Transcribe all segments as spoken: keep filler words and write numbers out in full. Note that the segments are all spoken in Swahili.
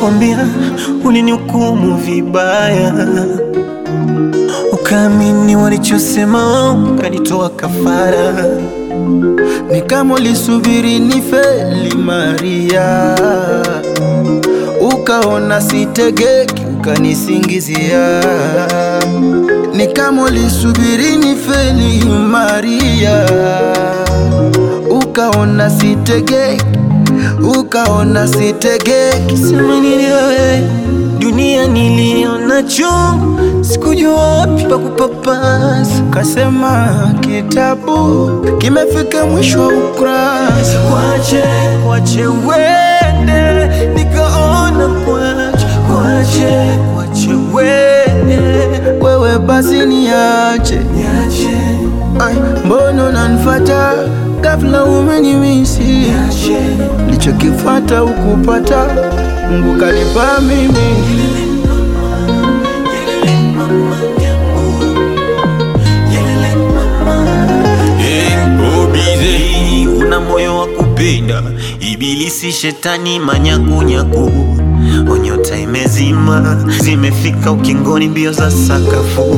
nilikwambia ulinihukumu vibaya, ukaamini walichosema, ukanitoa kafara. Ni kama ulisubiri nifeli Maria, ukaona sitegeki ukanisingizia. Ni kama ulisubiri nifeli Maria, ukaona sitegeki ukaona sitegeki. Sema nini wewe, dunia niliona chungu, sikujua wapi pa kupapasa. Kasema kitabu kimefika mwisho wa ukurasa, Kwache, kwache uende, nikaona kwache, kwache, kwache uende. Wewe basi niache, Niache, ay, mbona unanifuata ghafla umenimisi? niache. Nilichokifuata ukupata, Mungu kanipa mimi. Una moyo wa kupenda, ibilisi shetani manyakunyaku. Onyota imezima, zimefika ukingoni mbio za sakafu.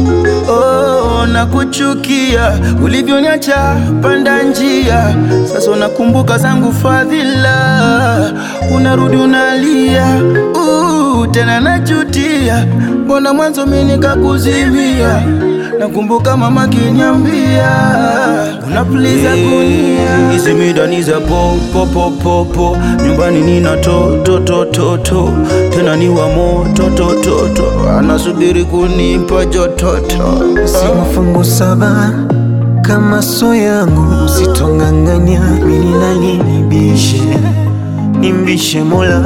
Oh, nakuchukia ulivyoniacha panda njia. Sasa unakumbuka zangu fadhila, unarudi unalia. Uh, tena najutia, mbona mwanzo mimi nikakuzimia. Nakumbuka mama kiniambia unapuliza kunia. Hizi midani za po po po po po, nyumbani nina to to to to to, tena ni wa moto to to to, anasubiri kunipa jototo. Si mafungu saba kama so yangu, usitonganganya mimi nani nibishe, nimbishe Mola.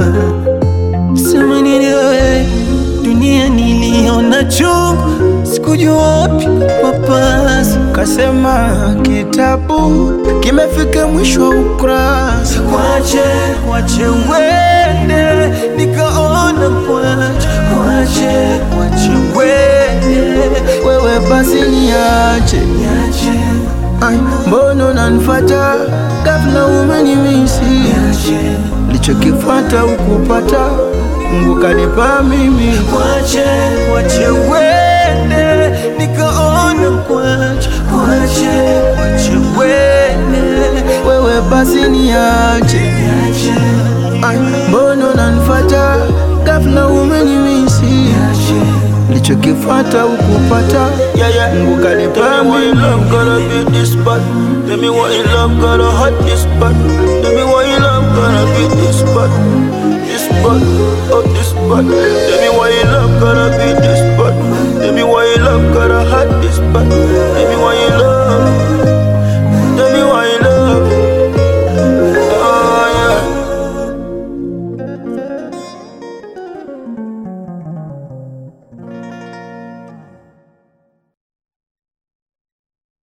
Sema nini wewe, dunia niliona chungu, sikujua wapi papasa. Kasema kitabu kimefika mwisho wa ukurasa, Kwache, kwache uende, nikaona kwache, kwache, kwache uende. wewe basi niache, Niache, ay, mbona unanifuata ghafla umenimisi? niache. Nilichokifuata ukupata, Mungu kanipa mimi. Kwache, kwache uende, nikaona kwache, kwache, kwache uende. Wewe basi niache, Niache, ay, mbona unanifuata ghafla umenimisi? niache. Nilichokifuata ukupata, yeah, yeah. Mungu kanipa mimi. Love gotta be this bad, tell me why you love gotta hurt this bad. Tell me why you love gotta be this bad, this bad, oh this bad. Tell me why you love gotta be this bad. Tell me why you love gotta hurt this bad.